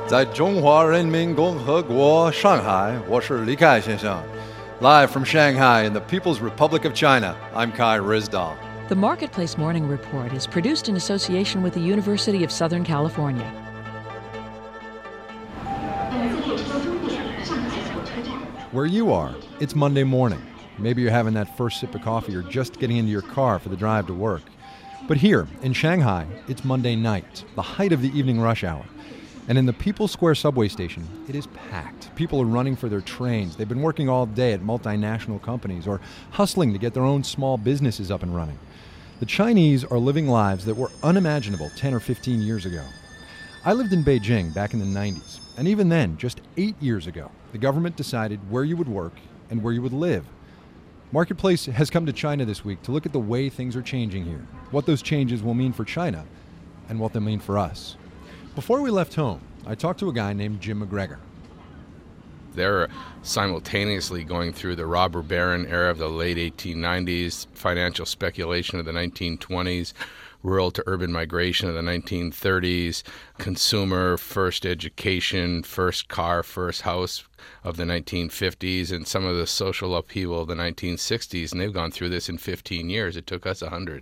在中华人民共和国上海，我是李凯先生。Live from Shanghai in the People's Republic of China, I'm Kai Rizdal. The Marketplace Morning Report is produced in association with the University of Southern California. Where you are, it's Monday morning. Maybe you're having that first sip of coffee or just getting into your car for the drive to work. But here, in Shanghai, it's Monday night, the height of the evening rush hour. And in the People's Square subway station, it is packed. People are running for their trains. They've been working all day at multinational companies or hustling to get their own small businesses up and running. The Chinese are living lives that were unimaginable 10 or 15 years ago. I lived in Beijing back in the 90s, and even then, just 8 years ago, the government decided where you would work and where you would live. Marketplace has come to China this week to look at the way things are changing here, what those changes will mean for China, and what they'll mean for us. Before we left home, I talked to a guy named Jim McGregor. They're simultaneously going through the robber baron era of the late 1890s, financial speculation of the 1920s, rural to urban migration of the 1930s, consumer first education, first car, first house of the 1950s, and some of the social upheaval of the 1960s. And they've gone through this in 15 years. It took us 100.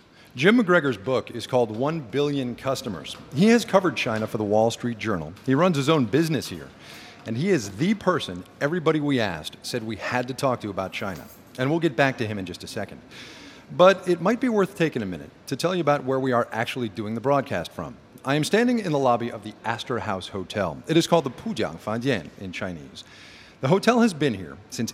Jim McGregor's book is called 1 Billion Customers. He has covered China for the Wall Street Journal. He runs his own business here. And he is the person everybody we asked said we had to talk to about China. And we'll get back to him in just a second. But it might be worth taking a minute to tell you about where we are actually doing the broadcast from. I am standing in the lobby of the Astor House Hotel. It is called the Pujiang Fandian in Chinese. The hotel has been here since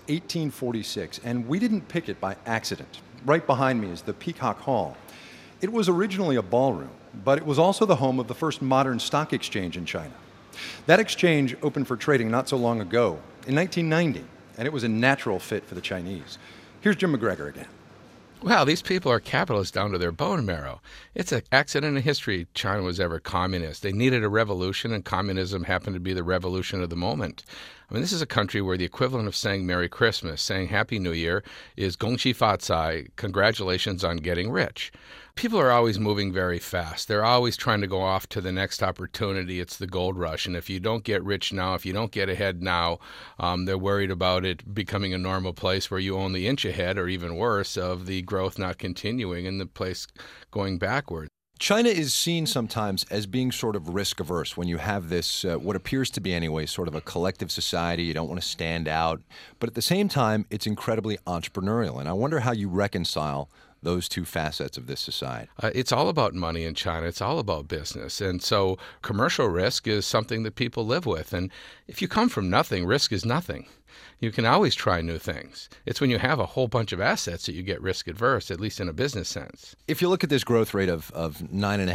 1846, and we didn't pick it by accident. Right behind me is the Peacock Hall. It was originally a ballroom, but it was also the home of the first modern stock exchange in China. That exchange opened for trading not so long ago, in 1990, and it was a natural fit for the Chinese. Here's Jim McGregor again. Well, these people are capitalists down to their bone marrow. It's an accident in history China was ever communist. They needed a revolution, and communism happened to be the revolution of the moment. I mean, this is a country where the equivalent of saying Merry Christmas, saying Happy New Year, is Gong Xi Fa Cai, congratulations on getting rich. People are always moving very fast. They're always trying to go off to the next opportunity. It's the gold rush. And if you don't get rich now, if you don't get ahead now, they're worried about it becoming a normal place where you only inch ahead, or even worse, of the growth not continuing and the place going backward. China is seen sometimes as being sort of risk averse when you have this, what appears to be anyway, sort of a collective society. You don't want to stand out. But at the same time, it's incredibly entrepreneurial. And I wonder how you reconcile those two facets of this society. It's all about money in China. It's all about business. And so commercial risk is something that people live with. And if you come from nothing, risk is nothing. You can always try new things. It's when you have a whole bunch of assets that you get risk adverse, at least in a business sense. If you look at this growth rate of 9.5%,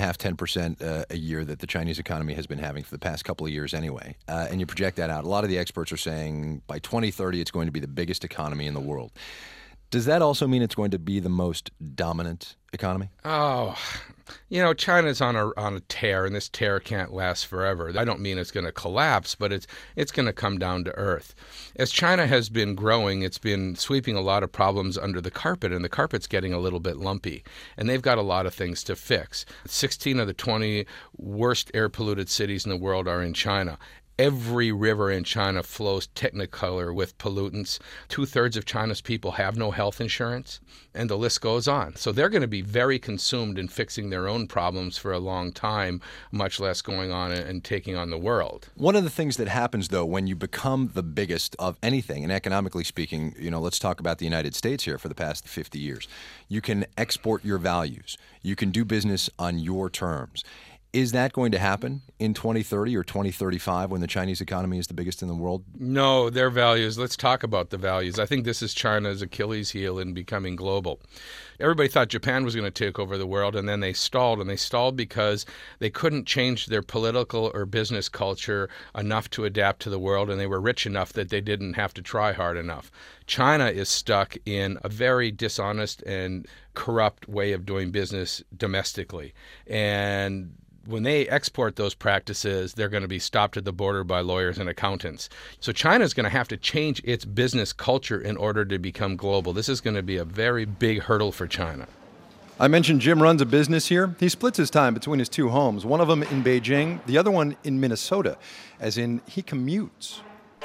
10% a year that the Chinese economy has been having for the past couple of years anyway, and you project that out, a lot of the experts are saying by 2030 it's going to be the biggest economy in the world. Does that also mean it's going to be the most dominant economy? Oh, you know, China's on a tear, and this tear can't last forever. I don't mean it's going to collapse, but it's going to come down to earth. As China has been growing, it's been sweeping a lot of problems under the carpet, and the carpet's getting a little bit lumpy. And they've got a lot of things to fix. 16 of the 20 worst air-polluted cities in the world are in China. Every river in China flows technicolor with pollutants. 2/3 of China's people have no health insurance, and the list goes on. So they're going to be very consumed in fixing their own problems for a long time, much less going on and taking on the world. One of the things that happens, though, when you become the biggest of anything, and economically speaking, you know, let's talk about the United States here for the past 50 years. You can export your values. You can do business on your terms. Is that going to happen in 2030 or 2035 when the Chinese economy is the biggest in the world? No, their values. Let's talk about the values. I think this is China's Achilles heel in becoming global. Everybody thought Japan was going to take over the world, and then they stalled. And they stalled because they couldn't change their political or business culture enough to adapt to the world, and they were rich enough that they didn't have to try hard enough. China is stuck in a very dishonest and corrupt way of doing business domestically. And when they export those practices, they're going to be stopped at the border by lawyers and accountants. So China is going to have to change its business culture in order to become global. This is going to be a very big hurdle for China. I mentioned Jim runs a business here. He splits his time between his two homes, one of them in Beijing, the other one in Minnesota, as in he commutes.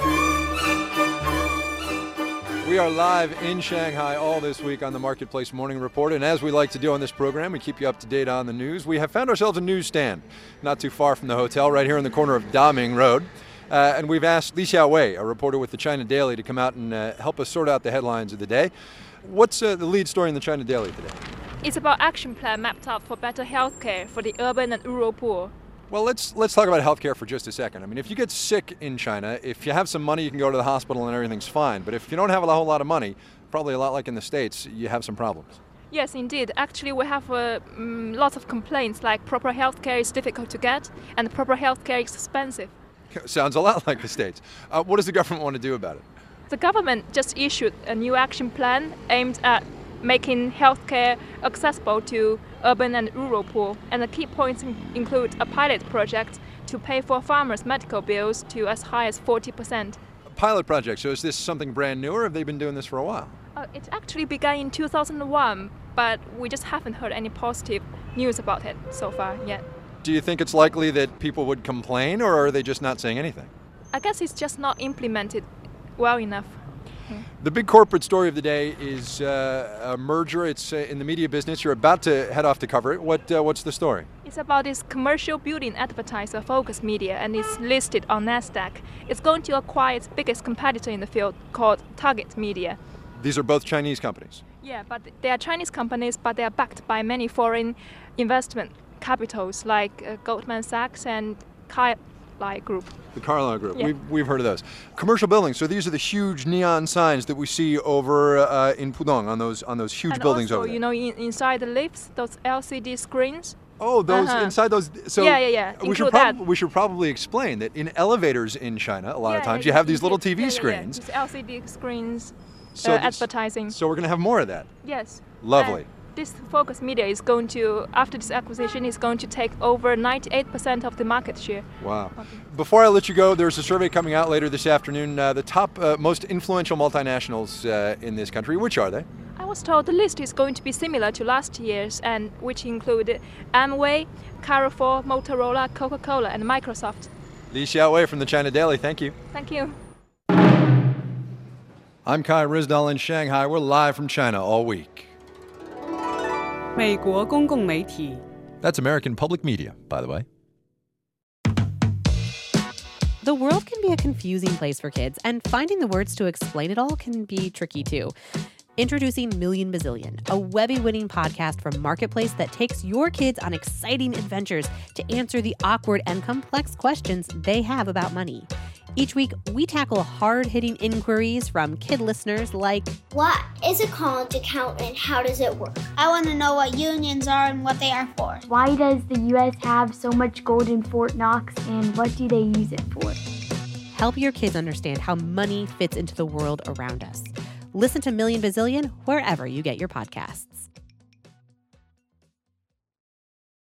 We are live in Shanghai all this week on the Marketplace Morning Report, and as we like to do on this program, we keep you up to date on the news. We have found ourselves a newsstand not too far from the hotel, right here in the corner of Daming Road. And we've asked Li Xiaowei, a reporter with the China Daily, to come out and help us sort out the headlines of the day. What's the lead story in the China Daily today? It's about action plan mapped out for better healthcare for the urban and rural poor. Well, let's talk about healthcare for just a second. I mean, if you get sick in China, if you have some money, you can go to the hospital and everything's fine. But if you don't have a whole lot of money, probably a lot like in the States, you have some problems. Yes, indeed. Actually, we have lots of complaints like proper healthcare is difficult to get and proper healthcare is expensive. Sounds a lot like the States. What does the government want to do about it? The government just issued a new action plan aimed at making healthcare accessible to urban and rural poor. And the key points include a pilot project to pay for farmers' medical bills to as high as 40%. A pilot project. So is this something brand new, or have they been doing this for a while? It actually began in 2001, but we just haven't heard any positive news about it so far yet. Do you think it's likely that people would complain, or are they just not saying anything? I guess it's just not implemented well enough. The big corporate story of the day is a merger. It's in the media business. You're about to head off to cover it. What's the story? It's about this commercial building advertiser, Focus Media, and it's listed on NASDAQ. It's going to acquire its biggest competitor in the field called Target Media. These are both Chinese companies. Yeah, but they are Chinese companies, but they are backed by many foreign investment capitals like Goldman Sachs and Carlyle Group. The Carlyle Group. Yeah. We've heard of those. Commercial buildings. So these are the huge neon signs that we see over in Pudong on those huge buildings also, over there. You know, inside the lifts, those LCD screens. Oh, those inside those. So yeah. We should probably explain that in elevators in China, a lot of times you have these little TV screens. These LCD screens. So advertising. So we're going to have more of that. Yes. Lovely. And this Focus Media is going to, after this acquisition, is going to take over 98% of the market share. Wow. Before I let you go, there's a survey coming out later this afternoon. The top most influential multinationals in this country, which are they? I was told the list is going to be similar to last year's, and which include Amway, Carrefour, Motorola, Coca-Cola, and Microsoft. Li Xiaowei from the China Daily. Thank you. Thank you. I'm Kai Ryssdal in Shanghai. We're live from China all week. 美国公共媒体 That's American public media, by the way. The world can be a confusing place for kids, and finding the words to explain it all can be tricky too. Introducing Million Bazillion, a Webby-winning podcast from Marketplace that takes your kids on exciting adventures to answer the awkward and complex questions they have about money. Each week, we tackle hard-hitting inquiries from kid listeners like, what is a college account and how does it work? I want to know what unions are and what they are for. Why does the U.S. have so much gold in Fort Knox and what do they use it for? Help your kids understand how money fits into the world around us. Listen to Million Bazillion wherever you get your podcasts.